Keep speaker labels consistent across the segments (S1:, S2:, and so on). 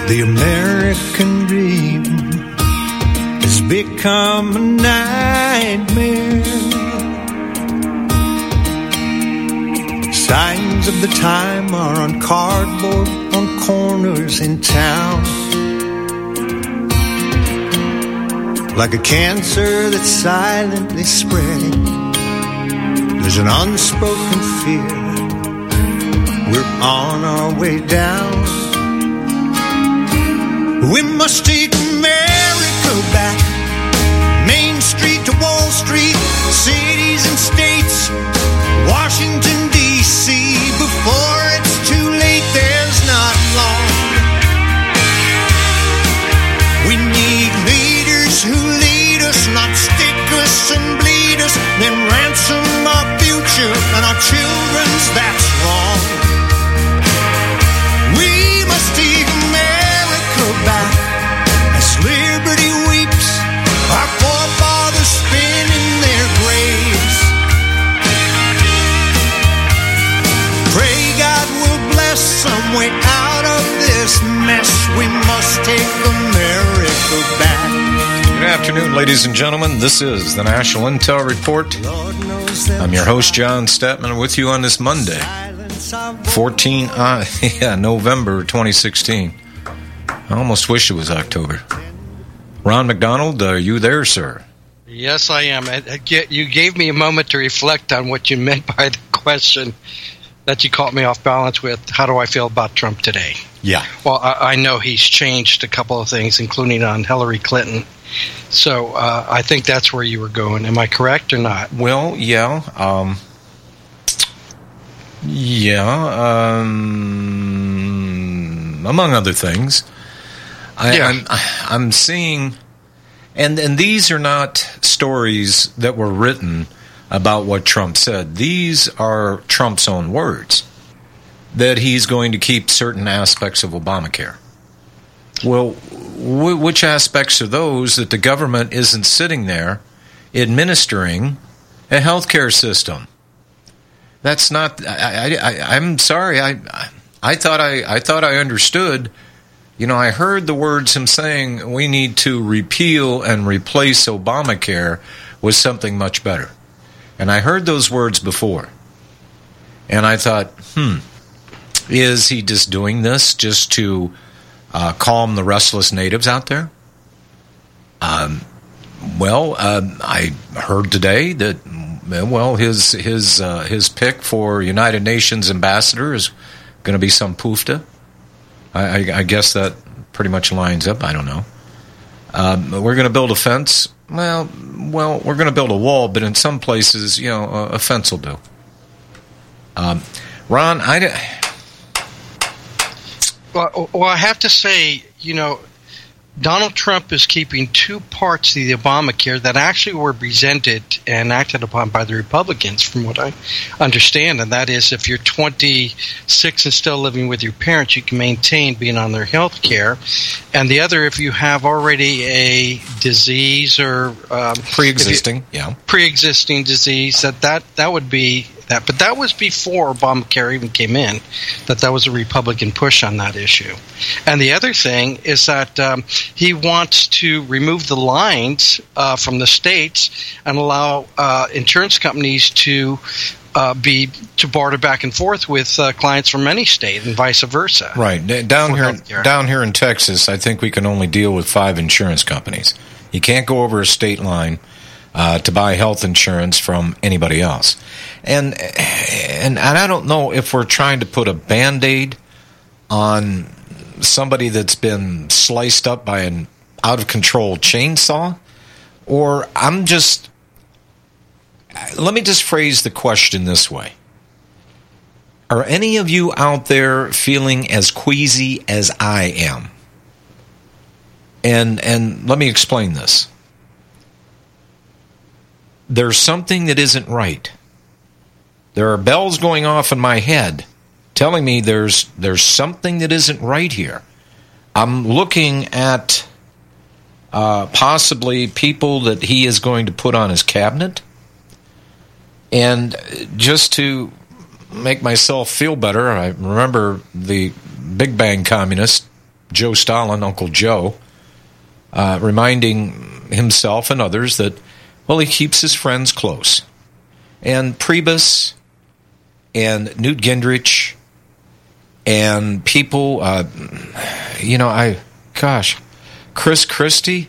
S1: The American dream has become a nightmare. Signs of the time are on cardboard on corners in town. Like a cancer that's silently spreading, there's an unspoken fear. We're on our way down. We must take America back. Main Street to Wall Street, cities and states, Washington, D.C. Before it's too late, there's not long. We need leaders who lead us, not stick us and bleed us, then ransom our future and our children's, that's wrong. We must take America back as liberty weeps, our forefathers spin in their graves. Pray God will bless some way out of this mess. We must take America back.
S2: Good afternoon, ladies and gentlemen. This is the National Intel Report. I'm your host, John Statman, with you on this Monday, November 2016. I almost wish it was October. Ron McDonald, are you there, sir?
S3: Yes, I am. You gave me a moment to reflect on what you meant by the question that you caught me off balance with. How do I feel about Trump today?
S2: Yeah.
S3: Well, I know he's changed a couple of things, including on Hillary Clinton. So I think that's where you were going. Am I correct or not?
S2: Well, yeah. Among other things. I'm seeing, and these are not stories that were written about what Trump said. These are Trump's own words, that he's going to keep certain aspects of Obamacare. Well, which aspects are those that the government isn't sitting there administering a health care system? That's not. I'm sorry. I thought I understood. You know, I heard the words him saying we need to repeal and replace Obamacare with something much better. And I heard those words before. And I thought, is he just doing this just to calm the restless natives out there? I heard today that, his pick for United Nations ambassador is going to be some poofta. I guess that pretty much lines up. I don't know. We're going to build a fence. Well, we're going to build a wall, but in some places, a fence will do. Ron,
S3: Well, I have to say, Donald Trump is keeping two parts of the Obamacare that actually were presented and acted upon by the Republicans, from what I understand, and that is if you're 26 and still living with your parents, you can maintain being on their health care, and the other, if you have already a disease or pre-existing disease, that would be that. But that was before Obamacare even came in, that was a Republican push on that issue. And the other thing is that he wants to remove the lines from the states and allow insurance companies to barter back and forth with clients from any state and vice versa.
S2: Right. Down here in Texas, I think we can only deal with 5 insurance companies. You can't go over a state line to buy health insurance from anybody else. And I don't know if we're trying to put a Band-Aid on somebody that's been sliced up by an out-of-control chainsaw, or let me just phrase the question this way. Are any of you out there feeling as queasy as I am? And let me explain this. There's something that isn't right. There are bells going off in my head telling me there's something that isn't right here. I'm looking at possibly people that he is going to put on his cabinet. And just to make myself feel better, I remember the Big Bang communist Joe Stalin, Uncle Joe, reminding himself and others that, well, he keeps his friends close. And Priebus and Newt Gingrich and people, Chris Christie,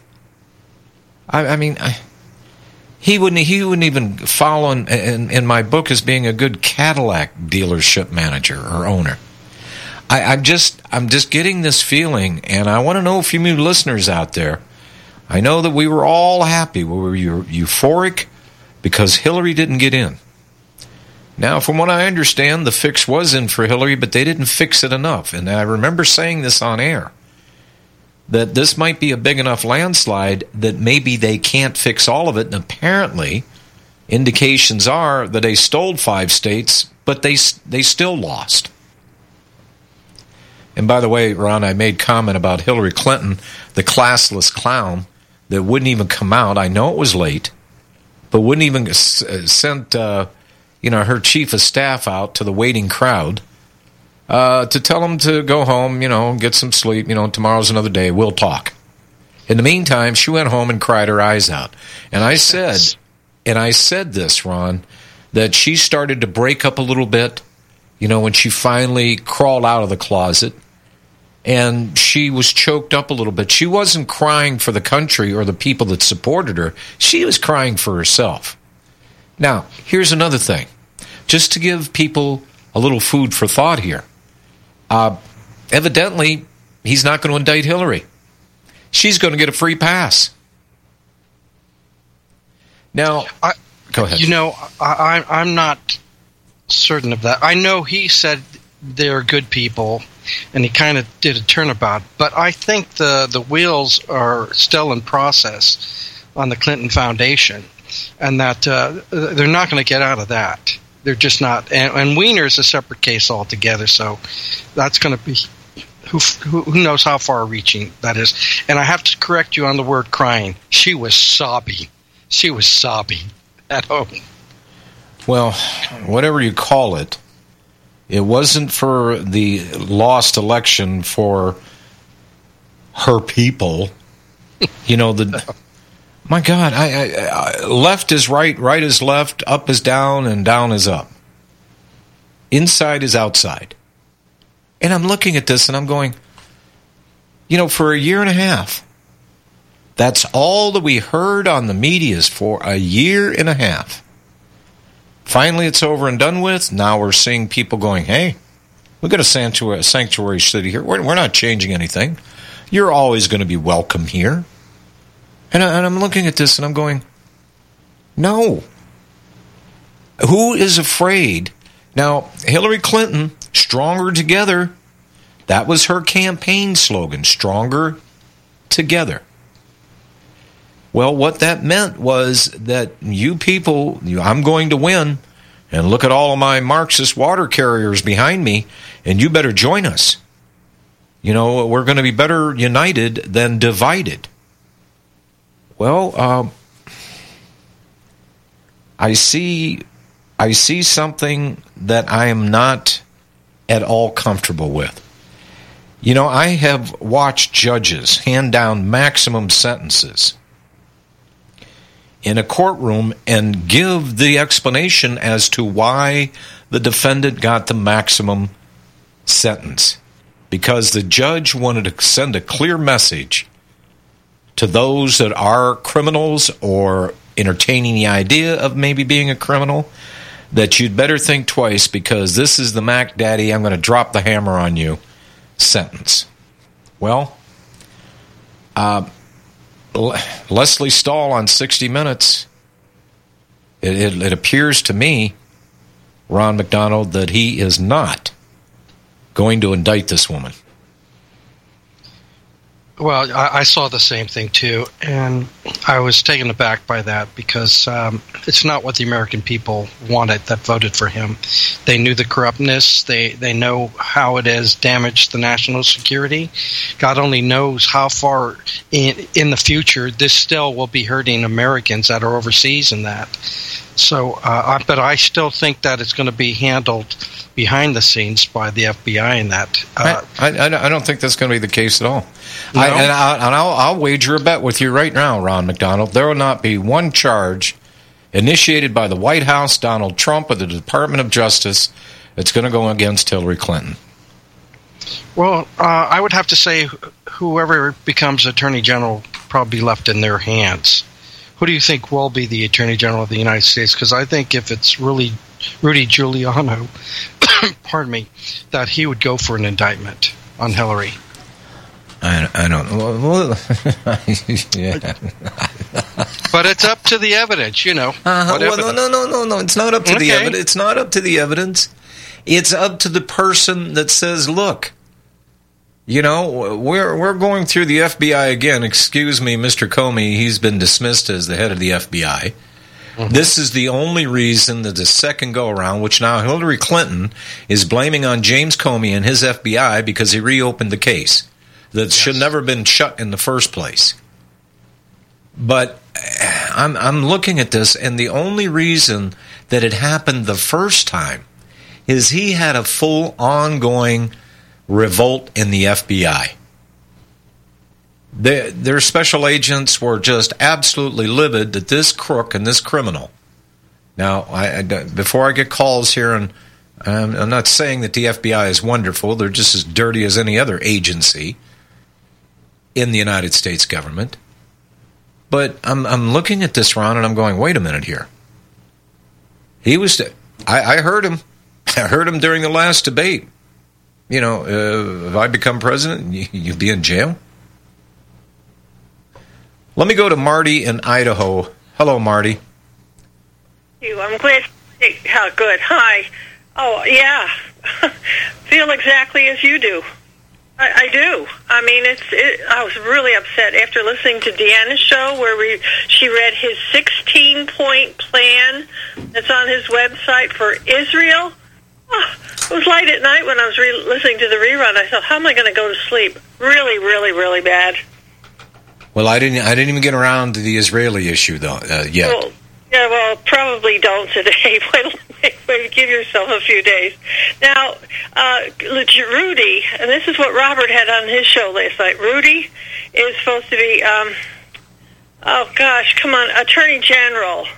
S2: he wouldn't even follow in my book as being a good Cadillac dealership manager or owner. I'm just getting this feeling, and I want to know if you new listeners out there. I know that we were all happy, we were euphoric because Hillary didn't get in. Now, from what I understand, the fix was in for Hillary, but they didn't fix it enough. And I remember saying this on air, that this might be a big enough landslide that maybe they can't fix all of it. And apparently, indications are that they stole 5 states, but they still lost. And by the way, Ron, I made comment about Hillary Clinton, the classless clown that wouldn't even come out. I know it was late, but wouldn't even sent her chief of staff out to the waiting crowd to tell them to go home, get some sleep. Tomorrow's another day. We'll talk. In the meantime, she went home and cried her eyes out. And I said this, Ron, that she started to break up a little bit, when she finally crawled out of the closet. And she was choked up a little bit. She wasn't crying for the country or the people that supported her. She was crying for herself. Now, here's another thing. Just to give people a little food for thought here. Evidently, he's not going to indict Hillary. She's going to get a free pass. Now, go ahead.
S3: I'm not certain of that. I know he said they're good people, and he kind of did a turnabout. But I think the wheels are still in process on the Clinton Foundation, and that they're not going to get out of that. They're just not. And Wiener's a separate case altogether, so that's going to be who knows how far-reaching that is. And I have to correct you on the word crying. She was sobbing. She was sobbing at home.
S2: Well, whatever you call it, it wasn't for the lost election for her people. My God, I left is right, right is left, up is down, and down is up. Inside is outside. And I'm looking at this and I'm going, for a year and a half, that's all that we heard on the medias for a year and a half. Finally, it's over and done with. Now we're seeing people going, hey, we've got a sanctuary city here. We're not changing anything. You're always going to be welcome here. And I'm looking at this and I'm going, no. Who is afraid? Now, Hillary Clinton, stronger together. That was her campaign slogan, stronger together. Well, what that meant was that you people, I'm going to win, and look at all of my Marxist water carriers behind me, and you better join us. We're going to be better united than divided. Well, I see something that I am not at all comfortable with. I have watched judges hand down maximum sentences in a courtroom and give the explanation as to why the defendant got the maximum sentence. Because the judge wanted to send a clear message to those that are criminals or entertaining the idea of maybe being a criminal, that you'd better think twice because this is the Mac Daddy, I'm going to drop the hammer on you sentence. Well, Leslie Stahl on 60 Minutes, it appears to me, Ron McDonald, that he is not going to indict this woman.
S3: Well, I saw the same thing, too, and I was taken aback by that because it's not what the American people wanted that voted for him. They knew the corruptness. They know how it has damaged the national security. God only knows how far in the future this still will be hurting Americans that are overseas and that. So, but I still think that it's going to be handled behind the scenes by the FBI in that.
S2: I don't think that's going to be the case at all.
S3: No?
S2: I'll wager a bet with you right now, Ron McDonald. There will not be one charge initiated by the White House, Donald Trump, or the Department of Justice that's going to go against Hillary Clinton.
S3: Well, I would have to say whoever becomes Attorney General probably left in their hands. Who do you think will be the Attorney General of the United States? Because I think if it's really Rudy Giuliani, pardon me, that he would go for an indictment on Hillary.
S2: I don't know. Well, yeah.
S3: But it's up to the evidence, you know.
S2: Well, no. It's not up to the evidence. It's not up to the evidence. It's up to the person that says, look, you know, we're going through the FBI again. Excuse me, Mr. Comey, he's been dismissed as the head of the FBI. Mm-hmm. This is the only reason that the second go-around, which now Hillary Clinton is blaming on James Comey and his FBI because he reopened the case that should never have been shut in the first place. But I'm looking at this, and the only reason that it happened the first time is he had a full ongoing revolt in the FBI. Their special agents were just absolutely livid that this crook and this criminal. Now, before I get calls here, and I'm not saying that the FBI is wonderful, they're just as dirty as any other agency in the United States government. But I'm looking at this, Ron, and I'm going, wait a minute here. I heard him. I heard him during the last debate. You know, if I become president, you'll be in jail? Let me go to Marty in Idaho. Hello, Marty.
S4: I'm glad. How good. Hi. Oh, yeah. Feel exactly as you do. I do. I mean, I was really upset after listening to Deanna's show where she read his 16-point plan that's on his website for Israel. Oh, it was late at night when I was listening to the rerun. I thought, how am I going to go to sleep? Really, really, really bad.
S2: Well, I didn't even get around to the Israeli issue though yet.
S4: Well, probably don't today. Wait, give yourself a few days. Now, Rudy, and this is what Robert had on his show last night. Rudy is supposed to be, Attorney General.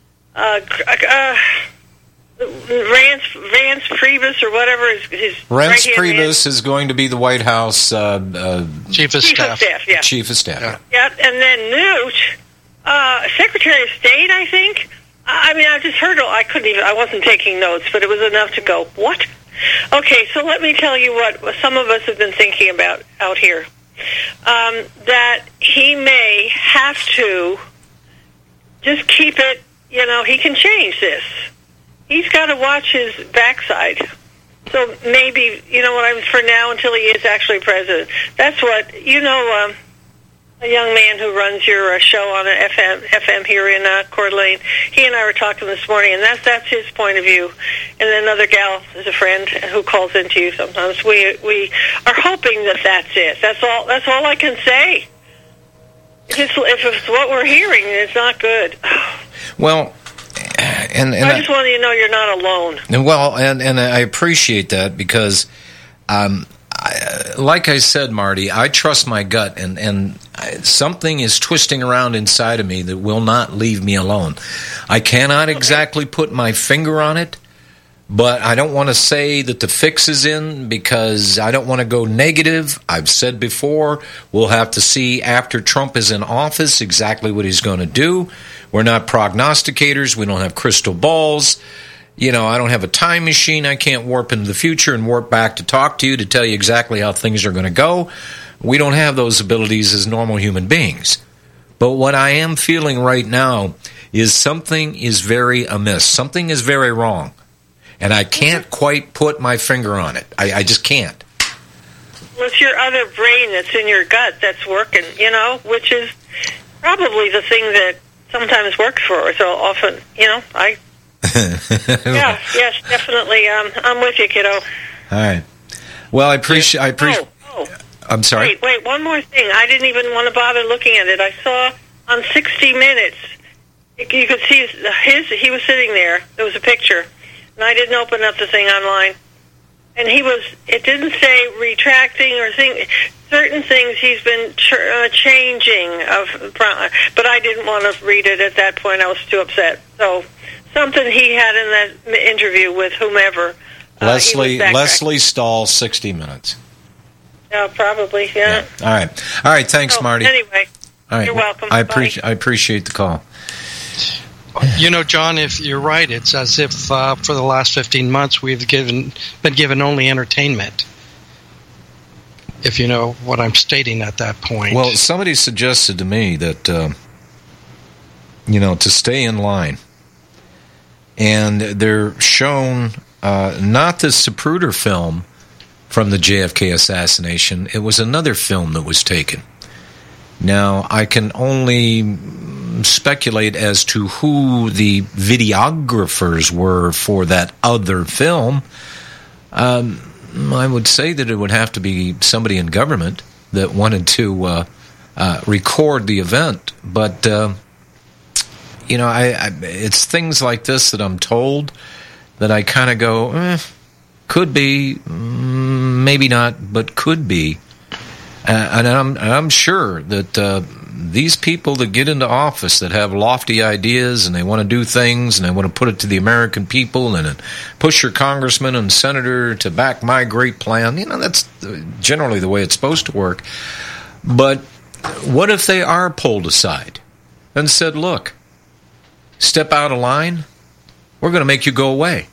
S4: Rance Priebus or whatever his
S2: Rance Priebus is going to be the White House
S3: Chief of Staff.
S4: Yeah.
S2: Chief of Staff.
S4: Yeah, and then Newt, Secretary of State, I think. I mean, I just heard. I wasn't taking notes, but it was enough to go, what? Okay, so let me tell you what some of us have been thinking about out here. That he may have to just keep it. You know, he can change this. He's got to watch his backside. So maybe, you know what, for now until he is actually president. That's what, a young man who runs your show on an FM here in Coeur d'Alene, he and I were talking this morning, and that's his point of view. And then another gal is a friend who calls into you sometimes. We are hoping that that's it. That's all I can say. If it's what we're hearing, it's not good.
S2: Well, and
S4: I just want you to know you're not alone.
S2: Well, and I appreciate that because, like I said, Marty, I trust my gut, and something is twisting around inside of me that will not leave me alone. I cannot exactly put my finger on it, but I don't want to say that the fix is in because I don't want to go negative. I've said before, we'll have to see after Trump is in office exactly what he's going to do. We're not prognosticators. We don't have crystal balls. You know, I don't have a time machine. I can't warp into the future and warp back to talk to you to tell you exactly how things are going to go. We don't have those abilities as normal human beings. But what I am feeling right now is something is very amiss. Something is very wrong. And I can't quite put my finger on it. I just can't.
S4: Well, it's your other brain that's in your gut that's working, which is probably the thing that sometimes works for us. So often, yes, definitely. I'm with you, kiddo. All
S2: right. Well, I appreciate. I'm sorry.
S4: Wait. One more thing. I didn't even want to bother looking at it. I saw on 60 Minutes You could see he was sitting there. There was a picture, and I didn't open up the thing online. And it didn't say retracting or certain things he's been changing, but I didn't want to read it at that point. I was too upset. So something he had in that interview with whomever.
S2: Leslie Stahl, 60 Minutes.
S4: Yeah, probably, yeah.
S2: All right, thanks, Marty.
S4: Anyway,
S2: all right.
S4: You're welcome.
S2: I appreciate the call.
S3: You know, John, if you're right, it's as if for the last 15 months we've been given only entertainment. If you know what I'm stating at that point.
S2: Well, somebody suggested to me that, to stay in line. And they're shown not the Zapruder film from the JFK assassination. It was another film that was taken. Now, I can only speculate as to who the videographers were for that other film. I would say that it would have to be somebody in government that wanted to record the event. But, it's things like this that I'm told that I kind of go, could be, maybe not, but could be. And I'm sure that these people that get into office that have lofty ideas and they want to do things and they want to put it to the American people and push your congressman and senator to back my great plan, that's generally the way it's supposed to work. But what if they are pulled aside and said, look, step out of line, we're going to make you go away?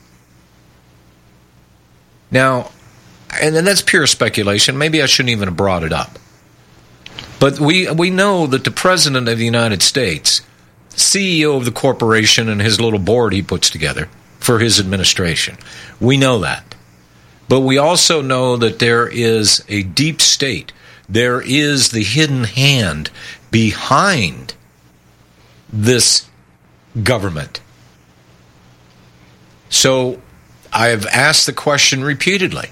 S2: Now, and then that's pure speculation. Maybe I shouldn't even have brought it up. But we know that the President of the United States, CEO of the corporation and his little board he puts together for his administration, we know that. But we also know that there is a deep state. There is the hidden hand behind this government. So I've asked the question repeatedly.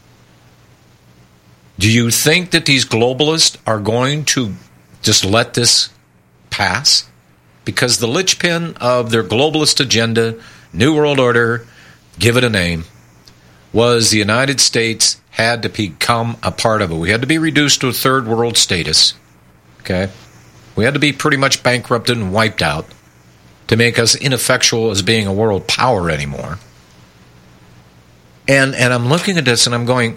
S2: Do you think that these globalists are going to just let this pass? Because the linchpin of their globalist agenda, New World Order, give it a name, was the United States had to become a part of it. We had to be reduced to a third world status. Okay? We had to be pretty much bankrupted and wiped out to make us ineffectual as being a world power anymore. And I'm looking at this and I'm going,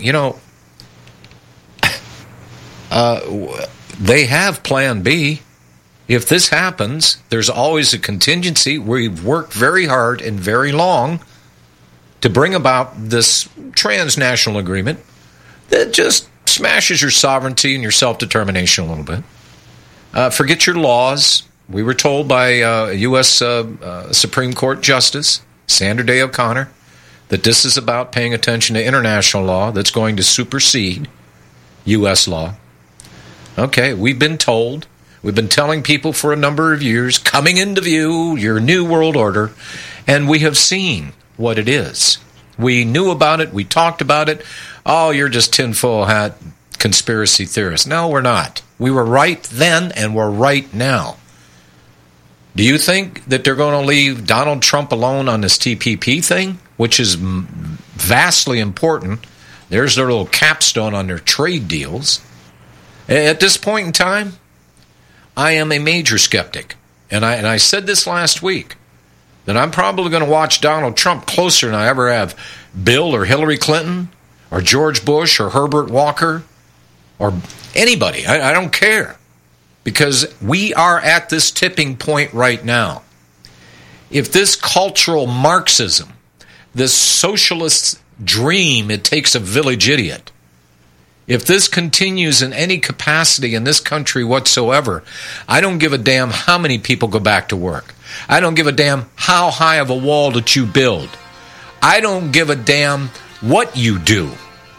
S2: they have Plan B. If this happens, there's always a contingency. We've worked very hard and very long to bring about this transnational agreement that just smashes your sovereignty and your self-determination a little bit. Forget your laws. We were told by U.S. Supreme Court Justice Sandra Day O'Connor that this is about paying attention to international law that's going to supersede U.S. law. Okay, we've been told, we've been telling people for a number of years, coming into view, your New World Order, and we have seen what it is. We knew about it, we talked about it. Oh, you're just tinfoil hat conspiracy theorists. No, we're not. We were right then, and we're right now. Do you think that they're going to leave Donald Trump alone on this TPP thing, which is vastly important? There's their little capstone on their trade deals. At this point in time, I am a major skeptic. And I said this last week, that I'm probably going to watch Donald Trump closer than I ever have Bill or Hillary Clinton or George Bush or Herbert Walker or anybody. I don't care. Because we are at this tipping point right now. If this cultural Marxism, this socialist dream, it takes a village idiot, if this continues in any capacity in this country whatsoever, I don't give a damn how many people go back to work. I don't give a damn how high of a wall that you build. I don't give a damn what you do.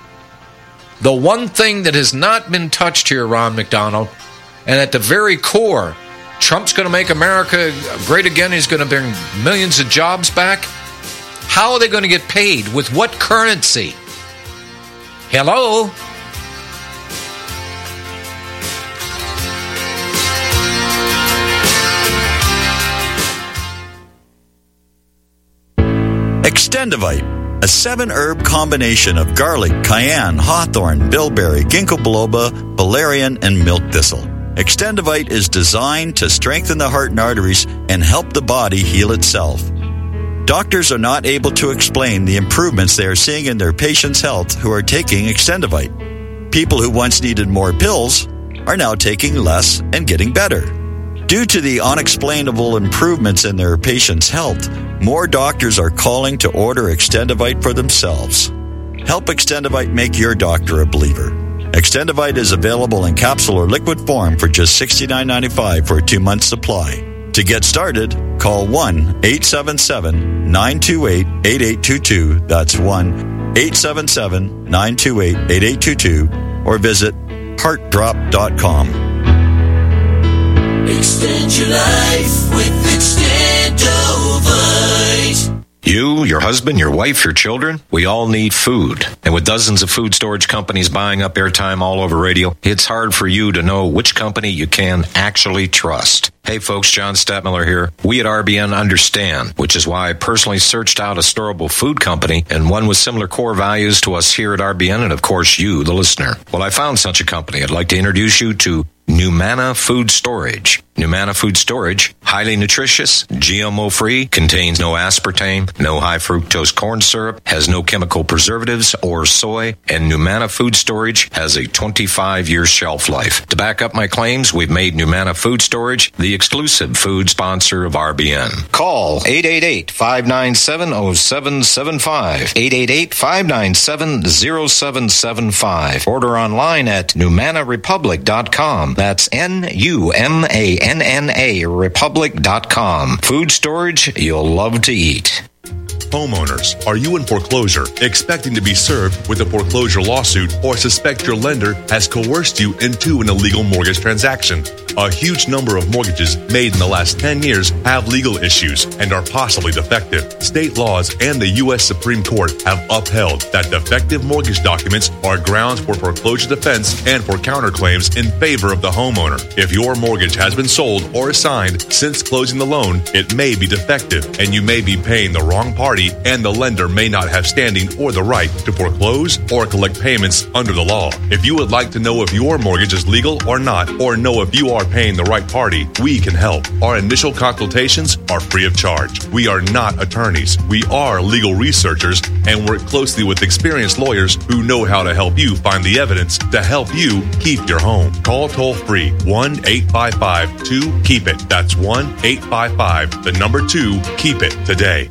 S2: The one thing that has not been touched here, Ron McDonald, and at the very core, Trump's going to make America great again. He's going to bring millions of jobs back. How are they going to get paid? With what currency? Hello?
S5: Extendivite, a 7-herb combination of garlic, cayenne, hawthorn, bilberry, ginkgo biloba, valerian, and milk thistle. Extendivite is designed to strengthen the heart and arteries and help the body heal itself. Doctors are not able to explain the improvements they are seeing in their patients' health who are taking Extendivite. People who once needed more pills are now taking less and getting better. Due to the unexplainable improvements in their patients' health, more doctors are calling to order Extendivite for themselves. Help Extendivite make your doctor a believer. Extendivite is available in capsule or liquid form for just $69.95 for a 2-month supply. To get started, call 1-877-928-8822. That's 1-877-928-8822. Or visit heartdrop.com.
S6: Extend your life with Extendovite.
S2: You, your husband, your wife, your children, we all need food. And with dozens of food storage companies buying up airtime all over radio, it's hard for you to know which company you can actually trust. Hey folks, John Stadtmiller here. We at RBN understand, which is why I personally searched out a storable food company and one with similar core values to us here at RBN and of course you, the listener. Well, I found such a company. I'd like to introduce you to Numana Food Storage. Numana Food Storage, highly nutritious, GMO-free, contains no aspartame, no high fructose corn syrup, has no chemical preservatives or soy, and Numana Food Storage has a 25-year shelf life. To back up my claims, we've made Numana Food Storage the exclusive food sponsor of RBN. Call 888-597-0775, 888-597-0775. Order online at NumanaRepublic.com. That's NUMANNA Republic.com. Food storage you'll love to eat.
S7: Homeowners, are you in foreclosure, expecting to be served with a foreclosure lawsuit, or suspect your lender has coerced you into an illegal mortgage transaction? A huge number of mortgages made in the last 10 years have legal issues and are possibly defective. State laws and the U.S. Supreme Court have upheld that defective mortgage documents are grounds for foreclosure defense and for counterclaims in favor of the homeowner. If your mortgage has been sold or assigned since closing the loan, it may be defective and you may be paying the wrong party, and the lender may not have standing or the right to foreclose or collect payments under the law. If you would like to know if your mortgage is legal or not, or know if you are paying the right party, we can help. Our initial consultations are free of charge. We are not attorneys. We are legal researchers and work closely with experienced lawyers who know how to help you find the evidence to help you keep your home. Call toll free 1-855-2-KEEP-IT. That's 1-855-2-KEEP-IT today.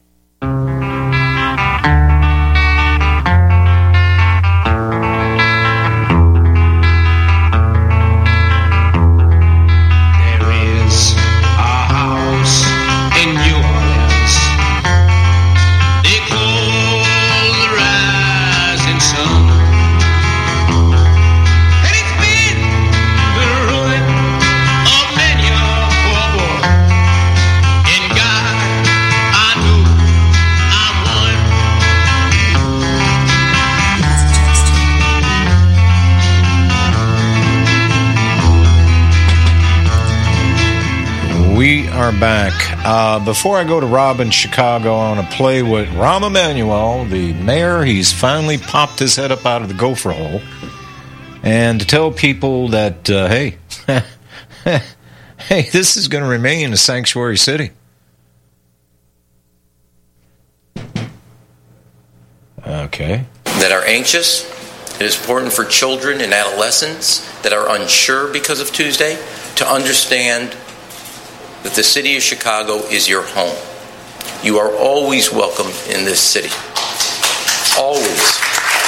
S2: We are back. Before I go to Rob in Chicago, I want to play with Rahm Emanuel, the mayor. He's finally popped his head up out of the gopher hole. And to tell people that, hey, this is going to remain a sanctuary city. Okay.
S8: That are anxious. It is important for children and adolescents that are unsure because of Tuesday to understand that the city of Chicago is your home. You are always welcome in this city. Always.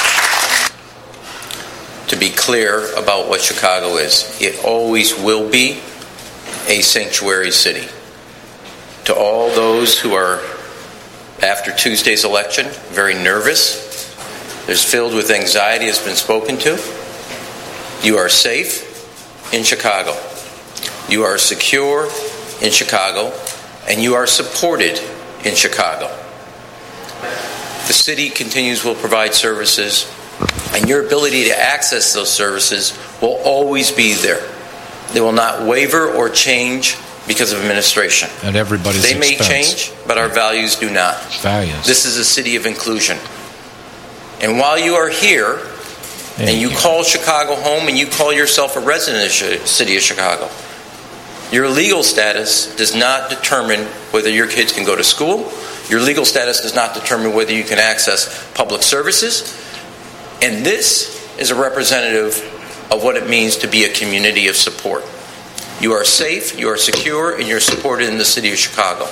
S8: To be clear about what Chicago is, it always will be a sanctuary city. To all those who are, after Tuesday's election, very nervous, there's filled with anxiety has been spoken to, you are safe in Chicago. You are secure in Chicago, and you are supported in Chicago. The city continues will provide services, and your ability to access those services will always be there. They will not waver or change because of administration.
S2: At everybody's
S8: They may
S2: expense.
S8: change, but our values do not.
S2: Values.
S8: This is a city of inclusion. And while you are here, and you call Chicago home, and you call yourself a resident of the city of Chicago, your legal status does not determine whether your kids can go to school. Your legal status does not determine whether you can access public services. And this is a representative of what it means to be a community of support. You are safe, you are secure, and you're supported in the city of Chicago.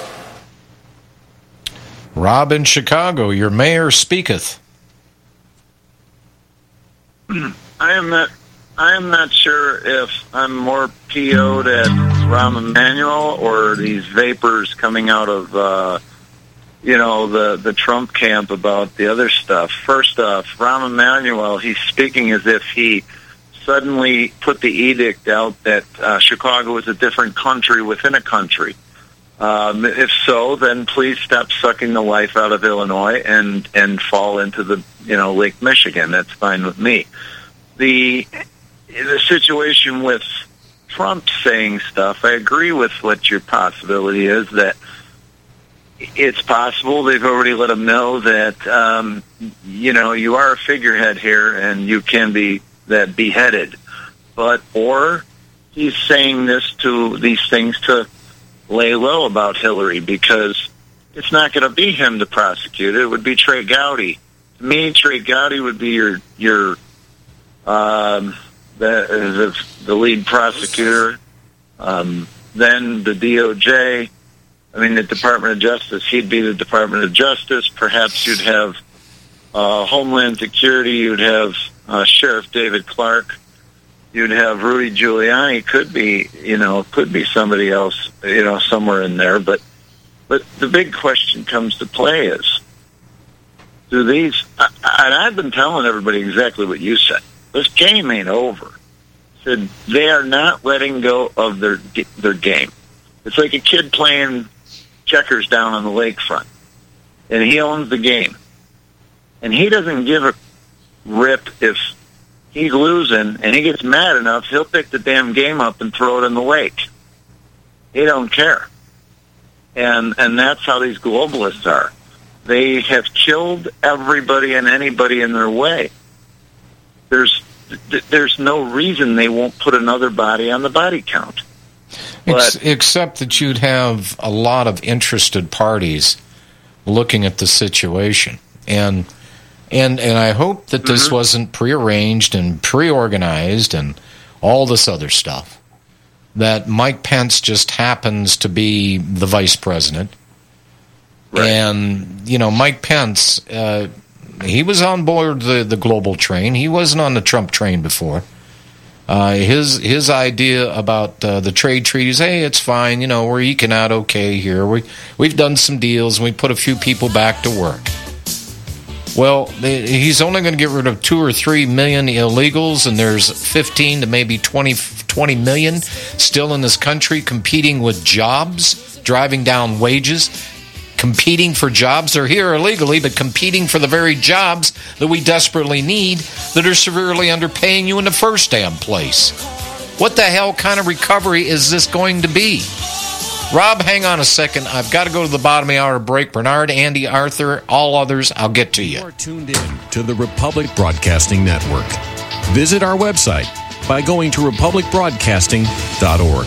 S2: Rob in Chicago, your mayor speaketh.
S9: I am not sure if I'm more PO'd at Rahm Emanuel or these vapors coming out of the Trump camp about the other stuff. First off, Rahm Emanuel, he's speaking as if he suddenly put the edict out that Chicago is a different country within a country. If so, then please stop sucking the life out of Illinois and fall into the Lake Michigan. That's fine with me. The situation with Trump saying stuff, I agree with what your possibility is, that it's possible they've already let him know that you are a figurehead here and you can be that beheaded, or he's saying these things to lay low about Hillary, because it's not going to be him to prosecute it. It would be Trey Gowdy. To me, Trey Gowdy would be your the lead prosecutor. Then the DOJ. I mean, the Department of Justice. He'd be the Department of Justice. Perhaps you'd have Homeland Security. You'd have Sheriff David Clark. You'd have Rudy Giuliani. Could be somebody else, somewhere in there. But the big question comes to play is, do these? And I've been telling everybody exactly what you said. This game ain't over. Said they are not letting go of their game. It's like a kid playing checkers down on the lakefront, and he owns the game, and he doesn't give a rip if he's losing, and he gets mad enough, he'll pick the damn game up and throw it in the lake. He don't care. And that's how these globalists are. They have killed everybody and anybody in their way. There's no reason they won't put another body on the body count.
S2: Except that you'd have a lot of interested parties looking at the situation. And I hope that this wasn't prearranged and preorganized and all this other stuff. That Mike Pence just happens to be the vice president. Right. And, Mike Pence, he was on board the global train. He wasn't on the Trump train before. His idea about the trade treaties, hey, it's fine, we're eking out okay here. We've done some deals, and we put a few people back to work. Well, he's only going to get rid of 2 or 3 million illegals, and there's 15 to maybe 20 million still in this country competing with jobs, driving down wages, competing for jobs. They're here illegally, but competing for the very jobs that we desperately need that are severely underpaying you in the first damn place. What the hell kind of recovery is this going to be? Rob, hang on a second. I've got to go to the bottom of the hour break. Bernard, Andy, Arthur, all others, I'll get to you.
S10: You are tuned in to the Republic Broadcasting Network. Visit our website by going to republicbroadcasting.org.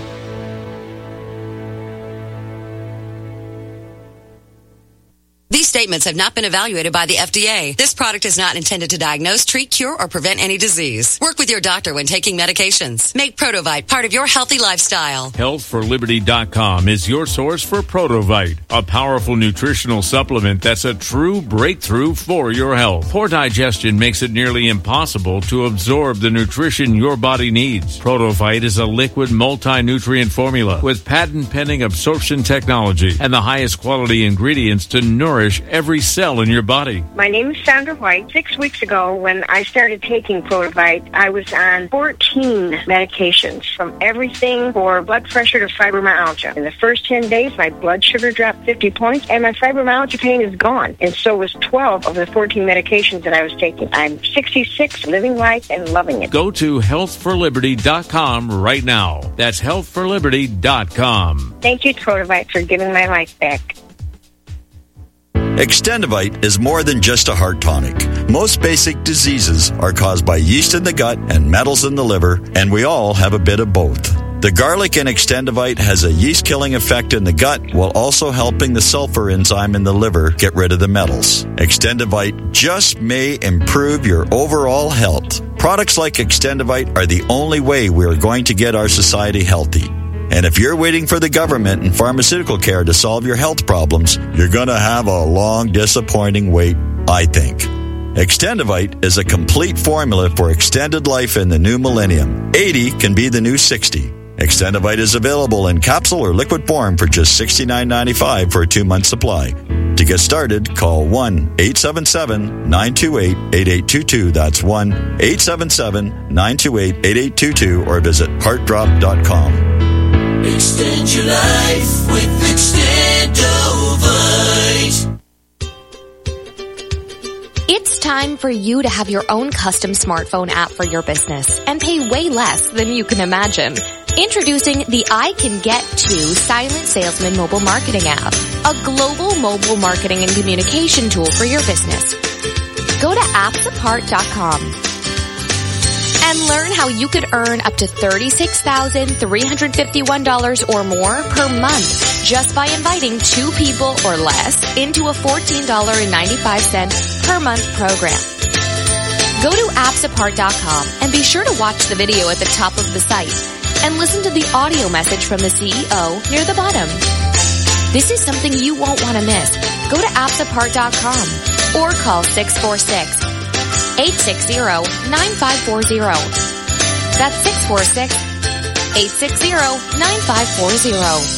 S11: These statements have not been evaluated by the FDA. This product is not intended to diagnose, treat, cure, or prevent any disease. Work with your doctor when taking medications. Make Protovite part of your healthy lifestyle.
S12: Healthforliberty.com is your source for Protovite, a powerful nutritional supplement that's a true breakthrough for your health. Poor digestion makes it nearly impossible to absorb the nutrition your body needs. Protovite is a liquid multi-nutrient formula with patent-pending absorption technology and the highest quality ingredients to nourish nourish every cell in your body.
S13: My name is Sandra White. 6 weeks ago, when I started taking ProtoVite, I was on 14 medications, from everything for blood pressure to fibromyalgia. In the first 10 days, my blood sugar dropped 50 points, and my fibromyalgia pain is gone. And so was 12 of the 14 medications that I was taking. I'm 66, living life and loving it.
S12: Go to healthforliberty.com right now. That's healthforliberty.com.
S13: Thank you, ProtoVite, for giving my life back.
S5: Extendivite is more than just a heart tonic. Most basic diseases are caused by yeast in the gut and metals in the liver, and we all have a bit of both. The garlic in Extendivite has a yeast-killing effect in the gut while also helping the sulfur enzyme in the liver get rid of the metals. Extendivite just may improve your overall health. Products like Extendivite are the only way we are going to get our society healthy. And if you're waiting for the government and pharmaceutical care to solve your health problems, you're going to have a long, disappointing wait, I think. Extendivite is a complete formula for extended life in the new millennium. 80 can be the new 60. Extendivite is available in capsule or liquid form for just $69.95 for a 2-month supply. To get started, call 1-877-928-8822. That's 1-877-928-8822 or visit heartdrop.com.
S6: Extend your life with Extendovite.
S14: It's time for you to have your own custom smartphone app for your business and pay way less than you can imagine. Introducing the I Can Get To Silent Salesman mobile marketing app, a global mobile marketing and communication tool for your business. Go to appsapart.com and learn how you could earn up to $36,351 or more per month just by inviting 2 people or less into a $14.95 per month program. Go to appsapart.com and be sure to watch the video at the top of the site and listen to the audio message from the CEO near the bottom. This is something you won't want to miss. Go to appsapart.com or call 646-860-9540. That's 646-860-9540.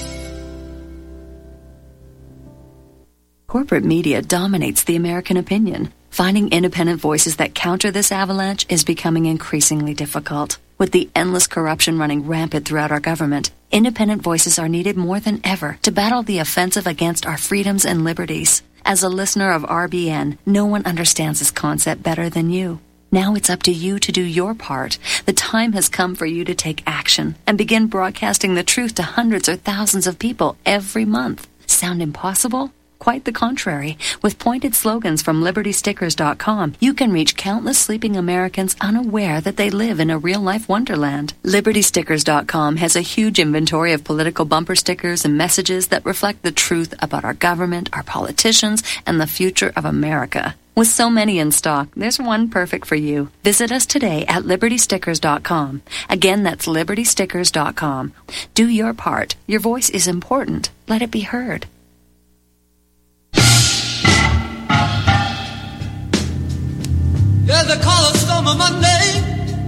S15: Corporate media dominates the American opinion. Finding independent voices that counter this avalanche is becoming increasingly difficult. With the endless corruption running rampant throughout our government, independent voices are needed more than ever to battle the offensive against our freedoms and liberties. As a listener of RBN, no one understands this concept better than you. Now it's up to you to do your part. The time has come for you to take action and begin broadcasting the truth to hundreds or thousands of people every month. Sound impossible? Quite the contrary. With pointed slogans from LibertyStickers.com, you can reach countless sleeping Americans unaware that they live in a real-life wonderland. LibertyStickers.com has a huge inventory of political bumper stickers and messages that reflect the truth about our government, our politicians, and the future of America. With so many in stock, there's one perfect for you. Visit us today at LibertyStickers.com. Again, that's LibertyStickers.com. Do your part. Your voice is important. Let it be heard.
S6: Yeah, they call us Storm of Monday,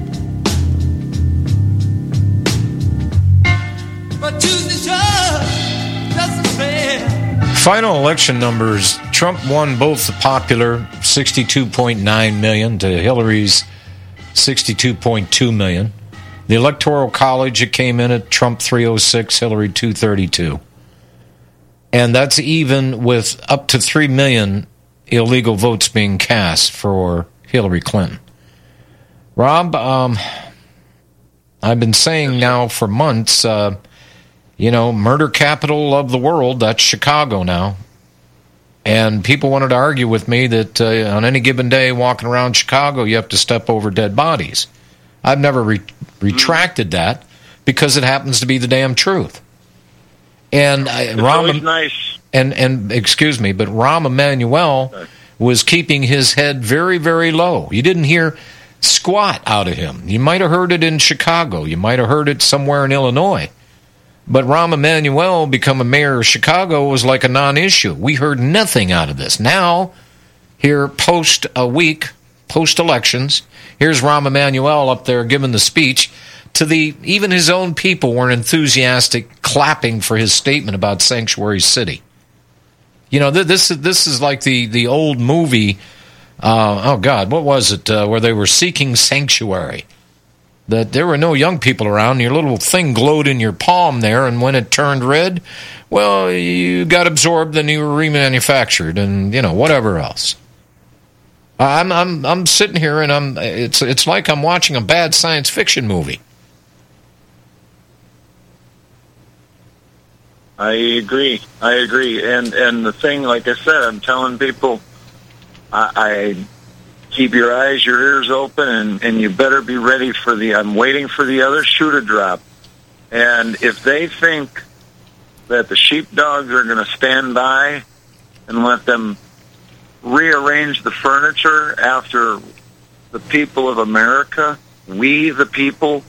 S6: but Tuesday sure doesn't fair.
S2: Final election numbers. Trump won both the popular 62.9 million to Hillary's 62.2 million. The Electoral College, it came in at Trump 306, Hillary 232. And that's even with up to 3 million illegal votes being cast for Hillary Clinton. Rob, I've been saying now for months, murder capital of the world, that's Chicago now. And people wanted to argue with me that on any given day walking around Chicago, you have to step over dead bodies. I've never retracted that because it happens to be the damn truth. And
S9: always nice.
S2: And excuse me, but Rahm Emanuel was keeping his head very, very low. You didn't hear squat out of him. You might have heard it in Chicago. You might have heard it somewhere in Illinois. But Rahm Emanuel become a mayor of Chicago was like a non-issue. We heard nothing out of this. Now, here post-elections, here's Rahm Emanuel up there giving the speech to even his own people weren't enthusiastic, clapping for his statement about Sanctuary City. You know, this is like the old movie. Oh God, what was it? Where they were seeking sanctuary. That there were no young people around. Your little thing glowed in your palm there, and when it turned red, well, you got absorbed and you were remanufactured, and whatever else. I'm sitting here and it's like I'm watching a bad science fiction movie.
S9: I agree. And the thing, like I said, I'm telling people, I keep your eyes, your ears open, and you better be ready for I'm waiting for the other shoe to drop. And if they think that the sheepdogs are going to stand by and let them rearrange the furniture after the people of America, we the people,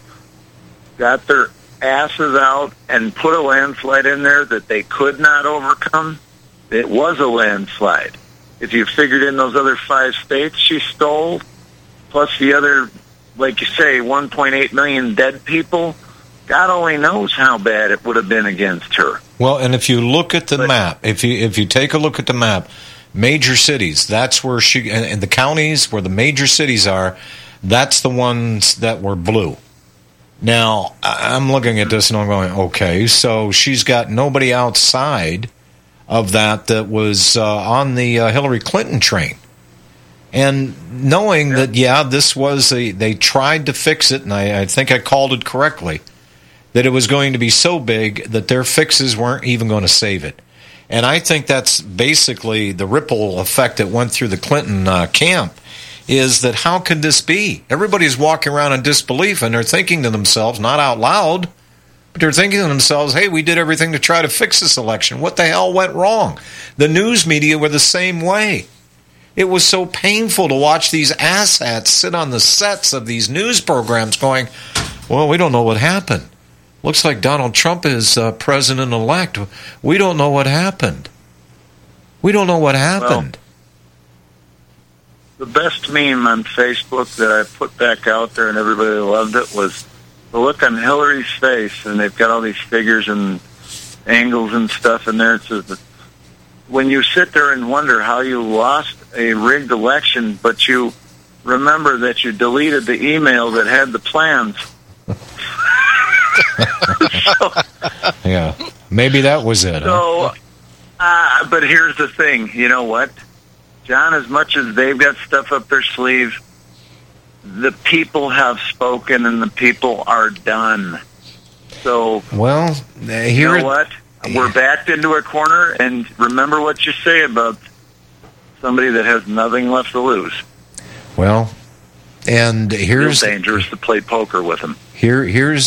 S9: got their asses out and put a landslide in there that they could not overcome, it was a landslide. If you figured in those other 5 states she stole, plus the other, like you say, 1.8 million dead people, God only knows how bad it would have been against her.
S2: Well, and if you look at the map, if you take a look at the map, major cities, that's where and the counties where the major cities are, that's the ones that were blue. Now, I'm looking at this and I'm going, okay, so she's got nobody outside of that was on the Hillary Clinton train. And knowing that, this was they tried to fix it, and I think I called it correctly, that it was going to be so big that their fixes weren't even going to save it. And I think that's basically the ripple effect that went through the Clinton camp, is that how could this be? Everybody's walking around in disbelief, and they're thinking to themselves, not out loud, but they're thinking to themselves, hey, we did everything to try to fix this election. What the hell went wrong? The news media were the same way. It was so painful to watch these asshats sit on the sets of these news programs going, well, we don't know what happened. Looks like Donald Trump is president-elect. We don't know what happened. We don't know what happened.
S9: Well, the best meme on Facebook that I put back out there and everybody loved it was the look on Hillary's face, and they've got all these figures and angles and stuff in there. It says that when you sit there and wonder how you lost a rigged election, but you remember that you deleted the email that had the plans.
S2: Yeah, maybe that was it.
S9: So, but here's the thing. You know what, John, as much as they've got stuff up their sleeve, the people have spoken and the people are done. So,
S2: well,
S9: you know what? We're backed into a corner, and remember what you say about somebody that has nothing left to lose.
S2: Well, and here's
S9: it's dangerous to play poker with them.
S2: Here's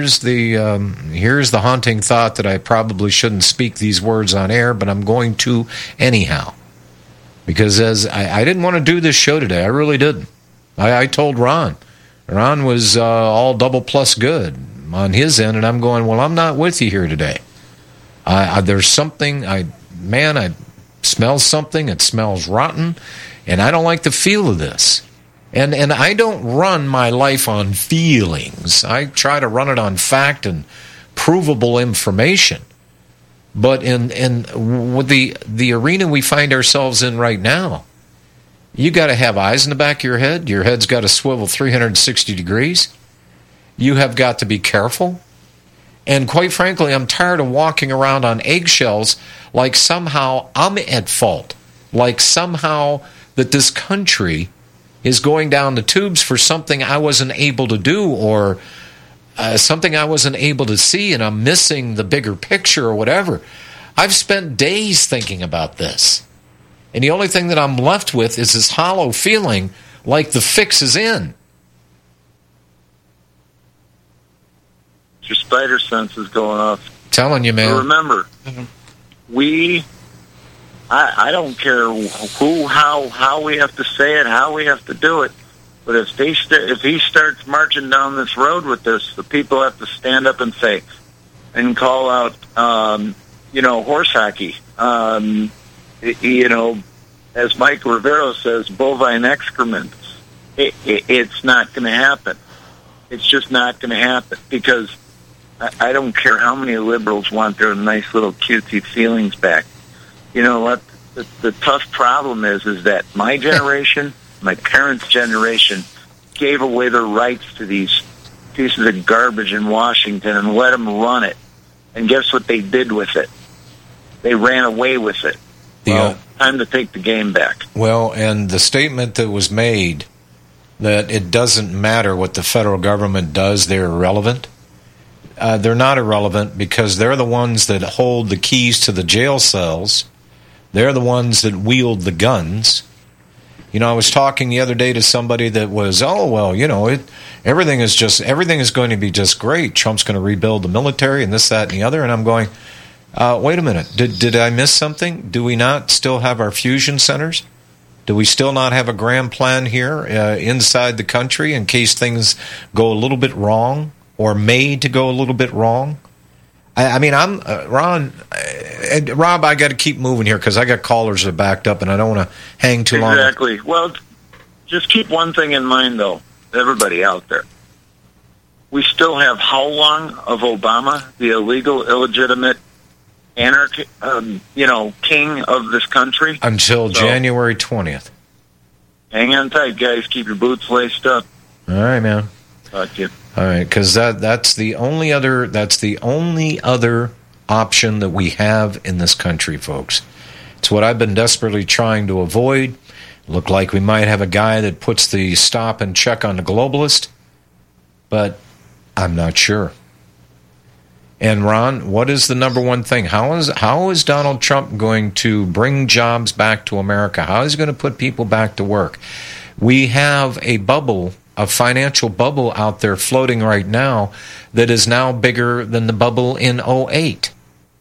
S2: the haunting thought that I probably shouldn't speak these words on air, but I'm going to anyhow, because as I didn't want to do this show today, I really didn't. I told Ron was all double plus good on his end, and I'm going, well, I'm not with you here today. There's something, I smell something. It smells rotten, and I don't like the feel of this. And I don't run my life on feelings. I try to run it on fact and provable information. But in with the arena we find ourselves in right now, you got to have eyes in the back of your head. Your head's got to swivel 360 degrees. You have got to be careful. And quite frankly, I'm tired of walking around on eggshells like somehow I'm at fault, like somehow that this country is going down the tubes for something I wasn't able to do, or something I wasn't able to see, and I'm missing the bigger picture or whatever. I've spent days thinking about this, and the only thing that I'm left with is this hollow feeling like the fix is in.
S9: Your spider sense is going off.
S2: Telling you, man.
S9: So remember, I don't care who, how we have to say it, how we have to do it. But if he starts marching down this road with this, the people have to stand up and say, and call out, horse hockey. As Mike Rivero says, bovine excrement. It's not going to happen. It's just not going to happen, because I don't care how many liberals want their nice little cutesy feelings back. you know what? The tough problem is that my generation, my parents' generation, gave away their rights to these pieces of garbage in Washington and let them run it. And guess what they did with it? They ran away with it. Well, time to take the game back.
S2: Well, and the statement that was made that it doesn't matter what the federal government does, they're irrelevant. They're not irrelevant because they're the ones that hold the keys to the jail cells. They're the ones that wield the guns. You know, I was talking the other day to somebody that was, everything is going to be just great. Trump's going to rebuild the military and this, that, and the other. And I'm going, wait a minute. Did I miss something? Do we not still have our fusion centers? Do we still not have a grand plan here inside the country in case things go a little bit wrong or made to go a little bit wrong? I'm Ron and Rob. I got to keep moving here because I got callers that are backed up, and I don't want to hang too long.
S9: Exactly. Well, just keep one thing in mind, though, everybody out there. We still have how long of Obama, the illegal, illegitimate anarchy, king of this country?
S2: Until January 20th.
S9: Hang on tight, guys. Keep your boots laced up.
S2: All right, man.
S9: Talk to you.
S2: All right, because that's the only other option that we have in this country, folks. It's what I've been desperately trying to avoid. Look like we might have a guy that puts the stop and check on the globalist, but I'm not sure. And Ron, what is the number one thing? How is Donald Trump going to bring jobs back to America? How is he going to put people back to work? We have a bubble, a financial bubble out there floating right now that is now bigger than the bubble in 2008.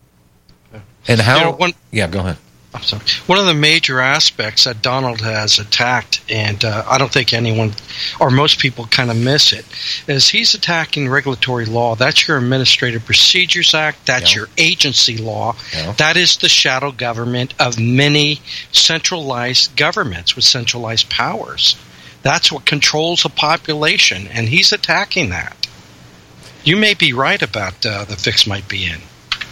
S2: And how? Yeah, go ahead.
S3: I'm sorry. One of the major aspects that Donald has attacked, and I don't think anyone or most people kind of miss it, is he's attacking regulatory law. That's your Administrative Procedures Act. That's your agency law. That is the shadow government of many centralized governments with centralized powers. That's what controls the population, and he's attacking that. You may be right about the fix might be in.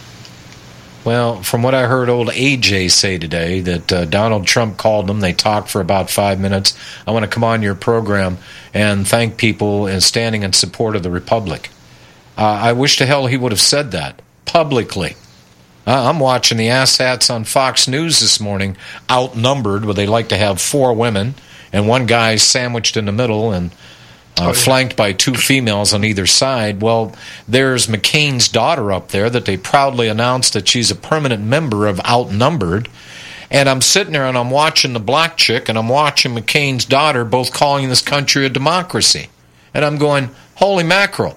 S2: Well, from what I heard old AJ say today, that Donald Trump called them. They talked for about 5 minutes. I want to come on your program and thank people and standing in support of the Republic. I wish to hell he would have said that publicly. I'm watching the asshats on Fox News this morning, outnumbered, where they like to have 4 women and one guy sandwiched in the middle and flanked by 2 females on either side. Well, there's McCain's daughter up there that they proudly announced that she's a permanent member of Outnumbered. And I'm sitting there and I'm watching the black chick and I'm watching McCain's daughter both calling this country a democracy. And I'm going, holy mackerel.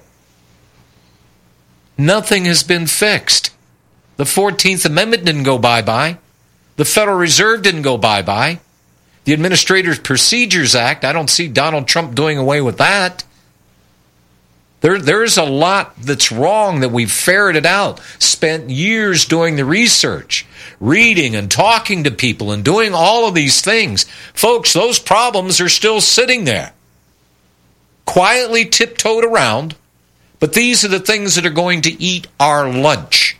S2: Nothing has been fixed. The 14th Amendment didn't go bye-bye. The Federal Reserve didn't go bye-bye. The Administrative Procedures Act, I don't see Donald Trump doing away with that. There's a lot that's wrong that we've ferreted out, spent years doing the research, reading and talking to people and doing all of these things. Folks, those problems are still sitting there, quietly tiptoed around, but these are the things that are going to eat our lunch.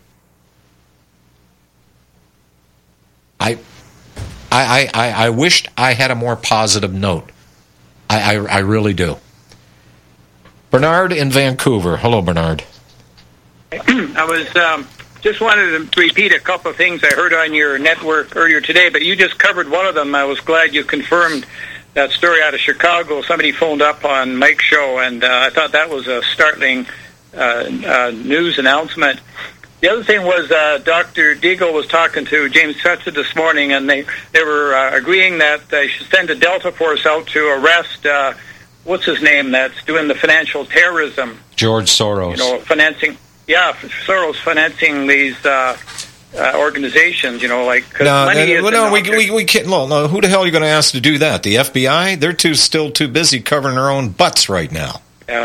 S2: I wished I had a more positive note. I really do. Bernard in Vancouver. Hello, Bernard.
S16: I was just wanted to repeat a couple of things I heard on your network earlier today, but you just covered one of them. I was glad you confirmed that story out of Chicago. Somebody phoned up on Mike's show, and I thought that was a startling news announcement. The other thing was Dr. Deagle was talking to James Fetzer this morning, and they were agreeing that they should send a Delta Force out to arrest, what's his name, that's doing the financial terrorism.
S2: George Soros.
S16: Financing. Yeah, Soros financing these organizations, we
S2: can't. No, who the hell are you going to ask to do that? The FBI? They're still too busy covering their own butts right now.
S16: Yeah.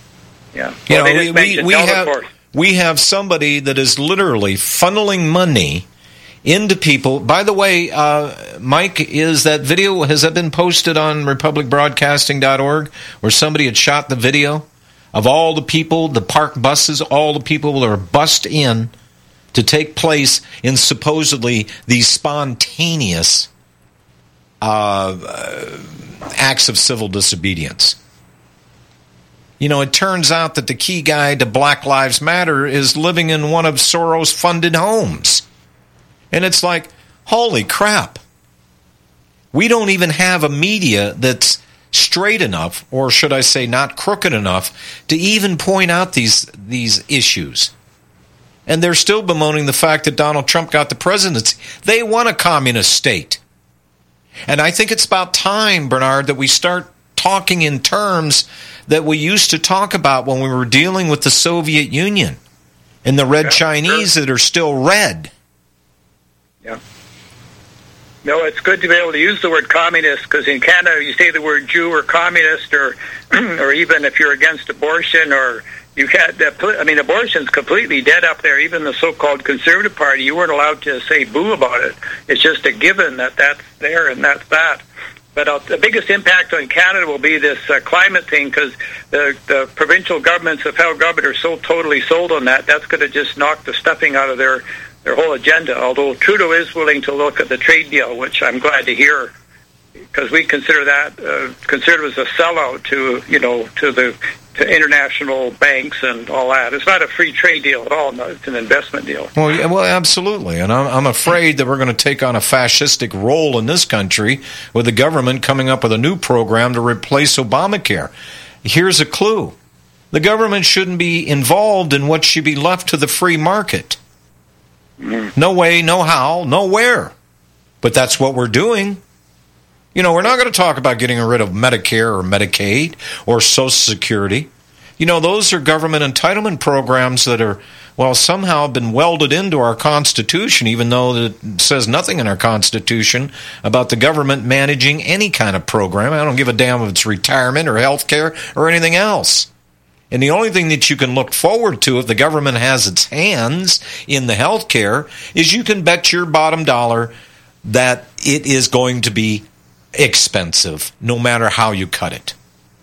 S16: Well,
S2: we have somebody that is literally funneling money into people. By the way, Mike, is that video, has that been posted on republicbroadcasting.org where somebody had shot the video of all the people, the park buses, all the people that are bussed in to take place in supposedly these spontaneous acts of civil disobedience. You know, it turns out that the key guy to Black Lives Matter is living in one of Soros-funded homes. And it's like, holy crap. We don't even have a media that's straight enough, or should I say not crooked enough, to even point out these issues. And they're still bemoaning the fact that Donald Trump got the presidency. They want a communist state. And I think it's about time, Bernard, that we start talking in terms that we used to talk about when we were dealing with the Soviet Union and the red Chinese that are still red.
S16: Yeah. No, it's good to be able to use the word communist, because in Canada you say the word Jew or communist, or even if you're against abortion, or you had, abortion's completely dead up there. Even the so-called Conservative Party, you weren't allowed to say boo about it. It's just a given that that's there and that's that. But the biggest impact on Canada will be this climate thing, because the provincial governments, the federal government are so totally sold on that. That's going to just knock the stuffing out of their whole agenda. Although Trudeau is willing to look at the trade deal, which I'm glad to hear, because we consider that considered as a sellout to international banks and all that. It's not a free trade deal at all. No, it's an investment deal.
S2: Well, absolutely. And I'm afraid that we're going to take on a fascistic role in this country with the government coming up with a new program to replace Obamacare. Here's a clue. The government shouldn't be involved in what should be left to the free market. No way, no how, nowhere. But that's what we're doing. You know, we're not going to talk about getting rid of Medicare or Medicaid or Social Security. You know, those are government entitlement programs that are, well, somehow been welded into our Constitution, even though it says nothing in our Constitution about the government managing any kind of program. I don't give a damn if it's retirement or health care or anything else. And the only thing that you can look forward to if the government has its hands in the health care is you can bet your bottom dollar that it is going to be expensive, no matter how you cut it.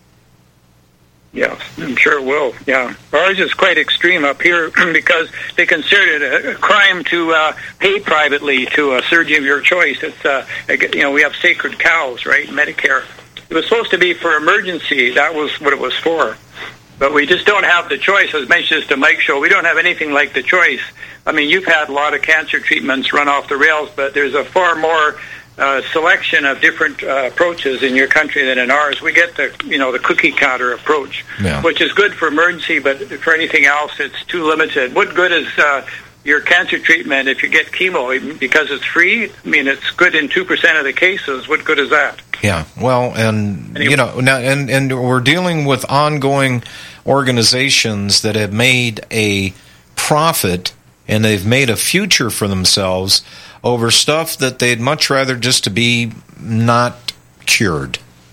S16: Yeah, I'm sure it will. Yeah, ours is quite extreme up here because they consider it a crime to pay privately to a surgeon of your choice. It's we have sacred cows, right? Medicare. It was supposed to be for emergency. That was what it was for. But we just don't have the choice. As mentioned to Mike's show, we don't have anything like the choice. I mean, you've had a lot of cancer treatments run off the rails, but there's a far more selection of different approaches in your country than in ours. We get the cookie cutter approach, which is good for emergency, but for anything else, it's too limited. What good is your cancer treatment if you get chemo because it's free? I mean, it's good in 2% of the cases. What good is that?
S2: Yeah, well, and now, and we're dealing with ongoing organizations that have made a profit and they've made a future for themselves over stuff that they'd much rather just to be not cured.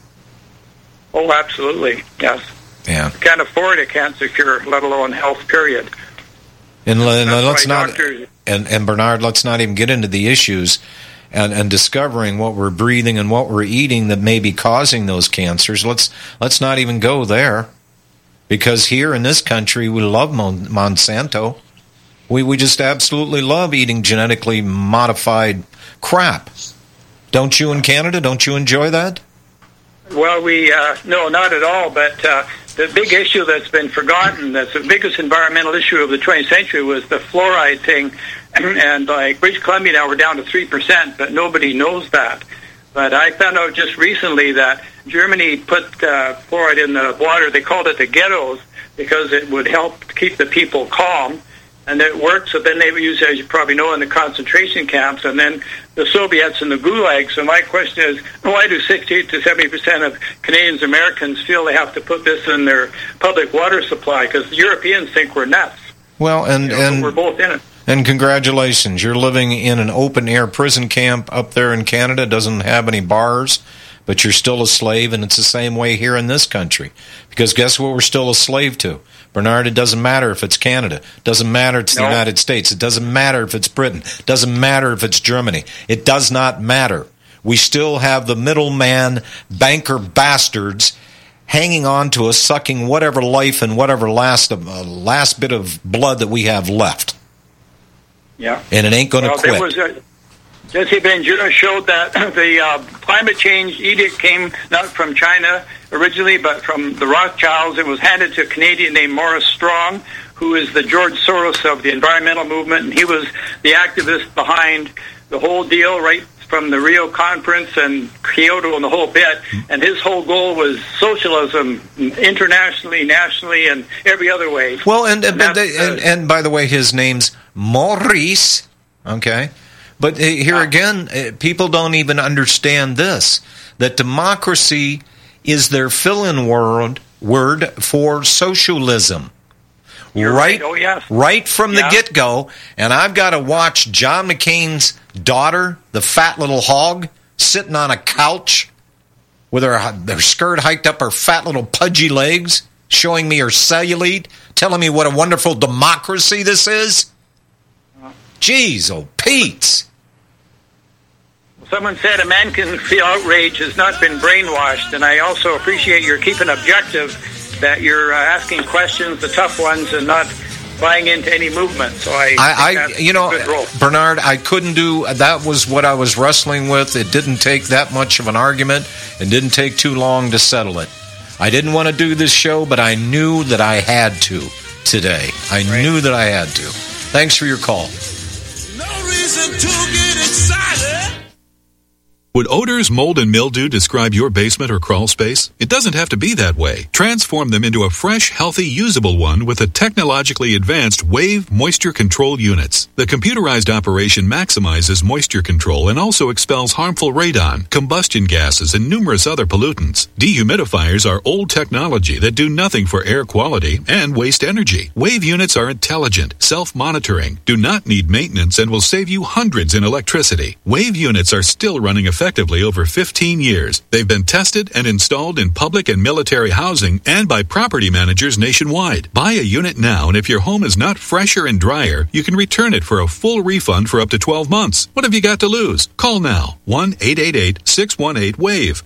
S16: Oh, absolutely, yes.
S2: Yeah,
S16: you can't afford a cancer cure, let alone health. Period.
S2: And let's not, and Bernard, let's not even get into the issues and discovering what we're breathing and what we're eating that may be causing those cancers. Let's not even go there, because here in this country we love Monsanto. We just absolutely love eating genetically modified crap. Don't you in Canada? Don't you enjoy that?
S16: Well, no, not at all. But the big issue that's been forgotten, that's the biggest environmental issue of the 20th century, was the fluoride thing. And like British Columbia now, we're down to 3%, but nobody knows that. But I found out just recently that Germany put fluoride in the water. They called it the ghettos because it would help keep the people calm. And it worked, so then they would use it, as you probably know, in the concentration camps, and then the Soviets in the Gulag. So my question is, why do 60 to 70% of Canadians, Americans feel they have to put this in their public water supply? Because the Europeans think we're nuts.
S2: Well, and
S16: we're both in it.
S2: And congratulations, you're living in an open-air prison camp up there in Canada. It doesn't have any bars, but you're still a slave, and it's the same way here in this country. Because guess what we're still a slave to? Bernard, it doesn't matter if it's Canada. It doesn't matter if it's the United States. It doesn't matter if it's Britain. It doesn't matter if it's Germany. It does not matter. We still have the middleman banker bastards hanging on to us, sucking whatever life and whatever last bit of blood that we have left.
S16: Yeah.
S2: And it ain't going to quit.
S16: There was Jesse Ventura showed that the climate change edict came not from China originally, but from the Rothschilds. It was handed to a Canadian named Morris Strong, who is the George Soros of the environmental movement, and he was the activist behind the whole deal, right from the Rio conference and Kyoto and the whole bit. And his whole goal was socialism internationally, nationally, and every other way.
S2: Well, and by the way, his name's Maurice, okay? But here again, people don't even understand this, that democracy is their fill-in word for socialism.
S16: You're right. Oh, yes.
S2: Right from the get-go, and I've got to watch John McCain's daughter, the fat little hog, sitting on a couch with her skirt hiked up her fat little pudgy legs, showing me her cellulite, telling me what a wonderful democracy this is. Jeez, oh, Pete.
S16: Someone said a man can feel outrage has not been brainwashed, and I also appreciate your keeping objective, that you're asking questions, the tough ones, and not buying into any movement. So I
S2: you know, Bernard, I couldn't do that. Was what I was wrestling with. It didn't take that much of an argument. It didn't take too long to settle it. I didn't want to do this show, but I knew that I had to today. I knew that I had to. Thanks for your call.
S17: No reason to get excited.
S18: Would odors, mold, and mildew describe your basement or crawl space? It doesn't have to be that way. Transform them into a fresh, healthy, usable one with the technologically advanced Wave Moisture Control Units. The computerized operation maximizes moisture control and also expels harmful radon, combustion gases, and numerous other pollutants. Dehumidifiers are old technology that do nothing for air quality and waste energy. Wave units are intelligent, self-monitoring, do not need maintenance, and will save you hundreds in electricity. Wave units are still running effectively over 15 years. They've been tested and installed in public and military housing and by property managers nationwide. Buy a unit now, and if your home is not fresher and drier, you can return it for a full refund for up to 12 months. What have you got to lose? Call now. 1-888-618-WAVE.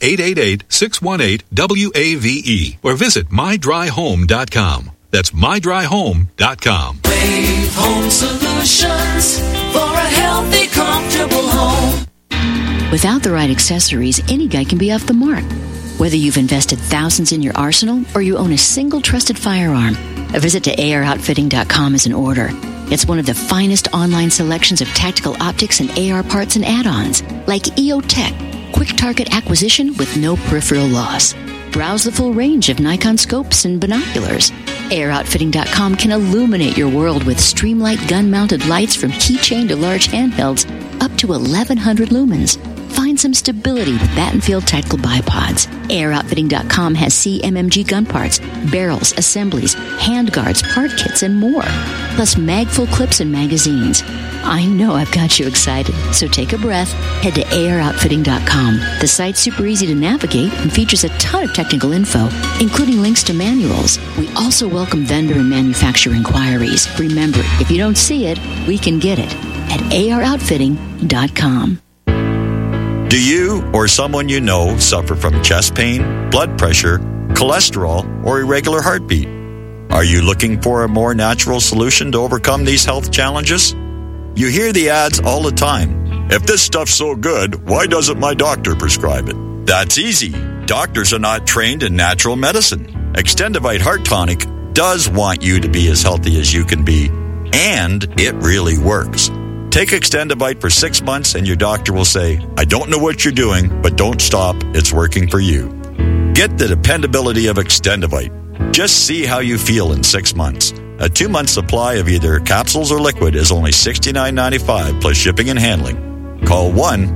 S18: 1-888-618-WAVE. Or visit mydryhome.com. That's mydryhome.com.
S6: Wave Home Solutions for a healthy, comfortable home.
S19: Without the right accessories, any guy can be off the mark. Whether you've invested thousands in your arsenal or you own a single trusted firearm, a visit to AROutfitting.com is in order. It's one of the finest online selections of tactical optics and AR parts and add-ons, like EOTech, quick target acquisition with no peripheral loss. Browse the full range of Nikon scopes and binoculars. AROutfitting.com can illuminate your world with Streamlight gun-mounted lights from keychain to large handhelds up to 1,100 lumens. Find some stability with Battenfield Tactical Bipods. AirOutfitting.com has CMMG gun parts, barrels, assemblies, handguards, part kits, and more. Plus mag-full clips and magazines. I know I've got you excited, so take a breath. Head to AirOutfitting.com. The site's super easy to navigate and features a ton of technical info, including links to manuals. We also welcome vendor and manufacturer inquiries. Remember, if you don't see it, we can get it at AirOutfitting.com.
S5: Do you or someone you know suffer from chest pain, blood pressure, cholesterol, or irregular heartbeat? Are you looking for a more natural solution to overcome these health challenges? You hear the ads all the time. If this stuff's so good, why doesn't my doctor prescribe it? That's easy. Doctors are not trained in natural medicine. Extendivite Heart Tonic does want you to be as healthy as you can be, and it really works. Take Extendivite for 6 months and your doctor will say, I don't know what you're doing, but don't stop. It's working for you. Get the dependability of Extendivite. Just see how you feel in 6 months. A 2-month supply of either capsules or liquid is only $69.95 plus shipping and handling. Call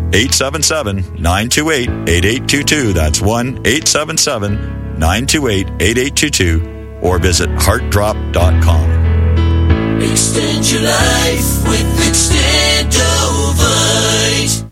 S5: 1-877-928-8822. That's 1-877-928-8822. Or visit heartdrop.com.
S6: Extend your life with Extendovite.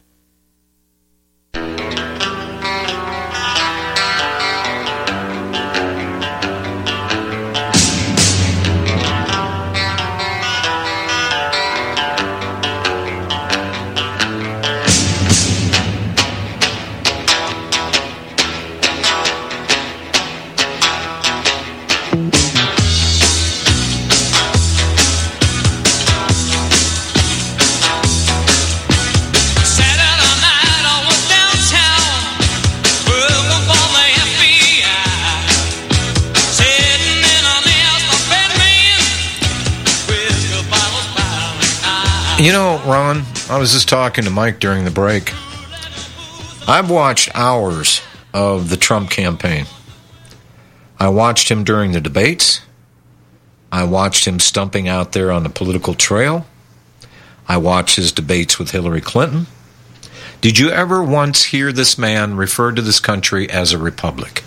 S2: You know, Ron, I was just talking to Mike during the break. I've watched hours of the Trump campaign. I watched him during the debates. I watched him stumping out there on the political trail. I watched his debates with Hillary Clinton. Did you ever once hear this man refer to this country as a republic?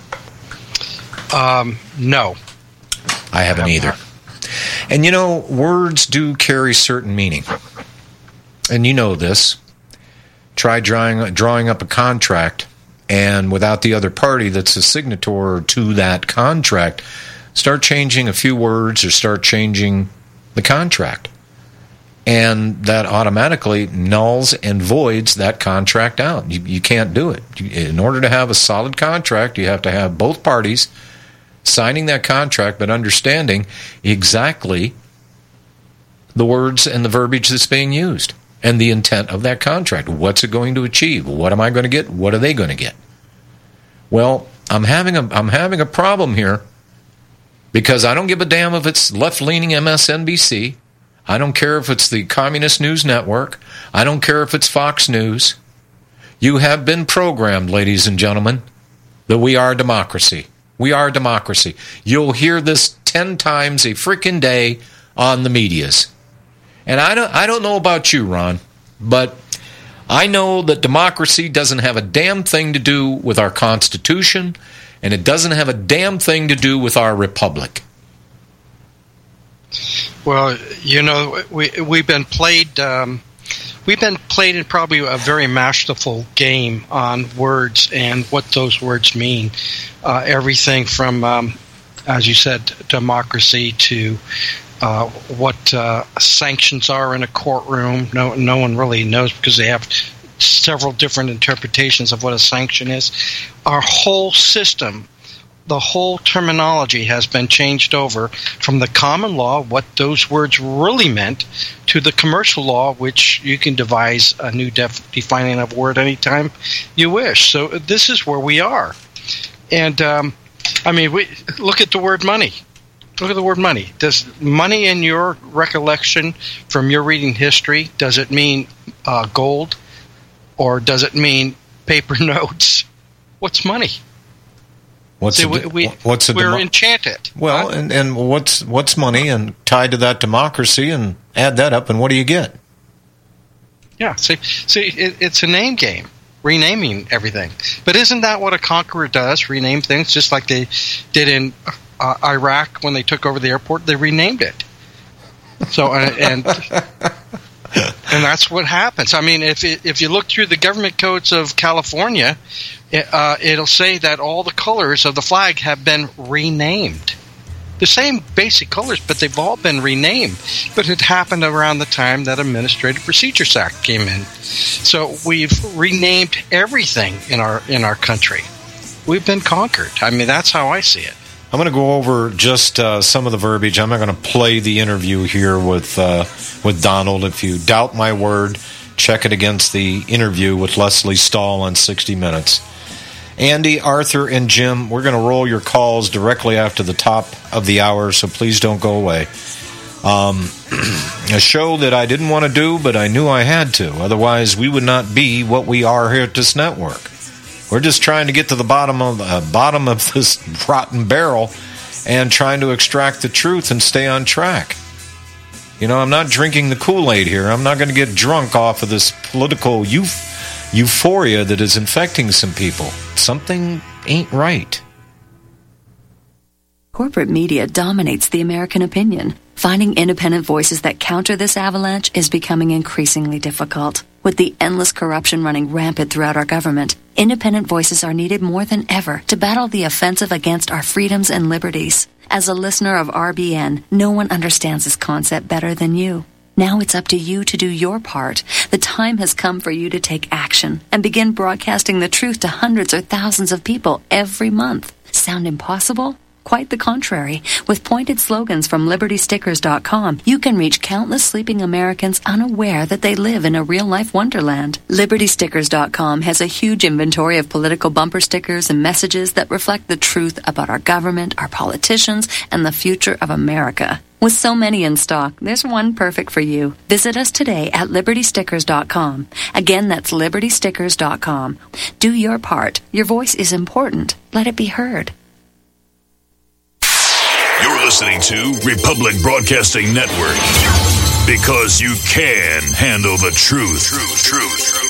S3: No.
S2: I haven't either. And you know, words do carry certain meaning. And you know this. Try drawing up a contract, and without the other party that's a signatory to that contract, start changing a few words or start changing the contract. And that automatically nulls and voids that contract out. You can't do it. In order to have a solid contract, you have to have both parties signing that contract, but understanding exactly the words and the verbiage that's being used and the intent of that contract. What's it going to achieve? What am I going to get? What are they going to get? Well, I'm having a problem here because I don't give a damn if it's left-leaning MSNBC. I don't care if it's the Communist News Network. I don't care if it's Fox News. You have been programmed, ladies and gentlemen, that we are a democracy. We are a democracy. You'll hear this 10 times a freaking day on the medias. And I don't know about you, Ron, but I know that democracy doesn't have a damn thing to do with our Constitution, and it doesn't have a damn thing to do with our republic.
S3: Well, you know, we've been played in probably a very masterful game on words and what those words mean. Everything from, as you said, democracy to what sanctions are in a courtroom. No one really knows because they have several different interpretations of what a sanction is. Our whole system, the whole terminology has been changed over from the common law, what those words really meant, to the commercial law, which you can devise a new defining of a word anytime you wish. So this is where we are. And, we look at the word money. Look at the word money. Does money, in your recollection from your reading history, does it mean gold, or does it mean paper notes? What's money? We're enchanted.
S2: Well, and what's money, and tied to that democracy, and add that up, and what do you get?
S3: Yeah, see, it's a name game, renaming everything. But isn't that what a conqueror does? Rename things, just like they did in Iraq when they took over the airport. They renamed it. So and that's what happens. I mean, if you look through the government codes of California, it'll say that all the colors of the flag have been renamed. The same basic colors, but they've all been renamed. But it happened around the time that Administrative Procedures Act came in. So we've renamed everything in our country. We've been conquered. I mean, that's how I see it.
S2: I'm going to go over just some of the verbiage. I'm not going to play the interview here with Donald. If you doubt my word, check it against the interview with Leslie Stahl on 60 Minutes. Andy, Arthur, and Jim, we're going to roll your calls directly after the top of the hour, so please don't go away. A show that I didn't want to do, but I knew I had to. Otherwise, we would not be what we are here at this network. We're just trying to get to the bottom of this rotten barrel and trying to extract the truth and stay on track. You know, I'm not drinking the Kool-Aid here. I'm not going to get drunk off of this political euphoria that is infecting some people. Something ain't right.
S15: Corporate media dominates the American opinion. Finding independent voices that counter this avalanche is becoming increasingly difficult. With the endless corruption running rampant throughout our government, independent voices are needed more than ever to battle the offensive against our freedoms and liberties. As a listener of RBN, no one understands this concept better than you. Now it's up to you to do your part. The time has come for you to take action and begin broadcasting the truth to hundreds or thousands of people every month. Sound impossible? Quite the contrary. With pointed slogans from LibertyStickers.com, you can reach countless sleeping Americans unaware that they live in a real-life wonderland. LibertyStickers.com has a huge inventory of political bumper stickers and messages that reflect the truth about our government, our politicians, and the future of America. With so many in stock, there's one perfect for you. Visit us today at libertystickers.com. Again, that's libertystickers.com. Do your part. Your voice is important. Let it be heard.
S20: You're listening to Republic Broadcasting Network, because you can handle the truth.